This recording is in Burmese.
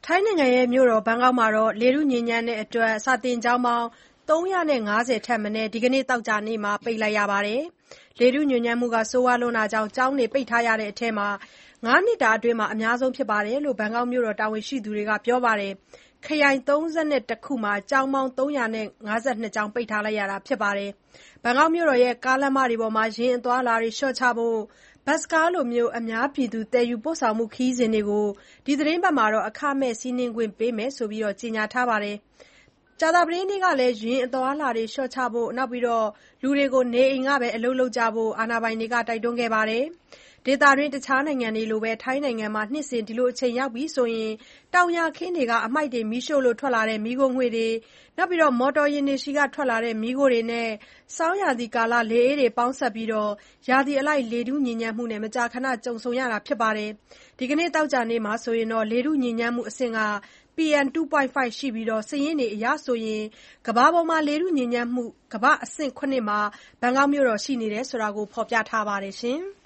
ထိုင်းနိုင်ငံမြို့တော်ဘန်ကောက်မှာလေထုညစ်ညမ်းတဲ့အတွက်စာသင်ကျောင်းပေါင်း350ထက်မနည်းဒီကနေ့သောကြာနေ့မှာပိတ်လိုက်ရပါတယ်။ လေထုညစ်ညမ်းမှုဆိုးဝါးတာကြောင့်ကျောင်းတွေပိတ်ထားရတဲ့အထဲ 5 နှစ်တာအတွင်းအများဆုံးဖြစ်တယ်လို့ ဘန်ကောက်မြို့တော်တာဝန်ရှိသူတွေကပြောပါတယ်။ ခရိုင် 31 ခုမှာ ကျောင်းပေါင်း 352 ကျောင်းပိတ်ထားရတာပါ။ ဘန်ကောက်မြို့တော်ကားလမ်းမတွေပေါ်ယာဉ်အသွားအလာလျှော့ချဖို့ ဘတ်စ်ကားလို အများပြည်သူသယ်ယူပို့ဆောင်မှုခရီးစဉ်တွေကို ဒီသီတင်းပတ်မှာအခမဲ့စီးနင်းခွင့်ပေးမယ်လို့ကြေညာထားပါတယ်။ ကြာသပတေးနေ့ကလည်း ယာဉ်အသွားအလာလျှော့ချဖို့နဲ့လူတွေကိုနေအိမ်ကပဲအလုပ်လုပ်ကြဖို့အာဏာပိုင်တွေကတိုက်တွန်းခဲ့ပါတယ်။ ဒေသတွင်းတခြားနိုင်ငံတွေလိုပဲ ထိုင်းနိုင်ငံမှာ နှစ်စဉ်ဒီအချိန်ရောက်ရင် တောင်ယာခင်းတွေက အမှိုက်တွေမီးရှို့လို့ထွက်လာတဲ့မီးခိုးငွေ့တွေ၊ မော်တော်ယာဉ်တွေဆီကထွက်လာတဲ့မီးခိုးတွေနဲ့ ဆောင်းရာသီကာလလေအေးတွေပေါင်းစပ်ပြီး ရာသီအလိုက်လေထုညစ်ညမ်းမှုနဲ့ မကြာခဏကြုံရတာပါ။ ဒီကနေ့သောကြာနေ့မှာလေထုညစ်ညမ်းမှုအဆင့် PM2.5 ရှိပြီး စာရင်းတွေအရကမ္ဘာပေါ်မှာလေထုညစ်ညမ်းမှု ကမ္ဘာ့အဆင့် 7 မှာ ဘန်ကောက်မြို့တော်ရှိနေတယ်လို့ဖော်ပြထားပါတယ်။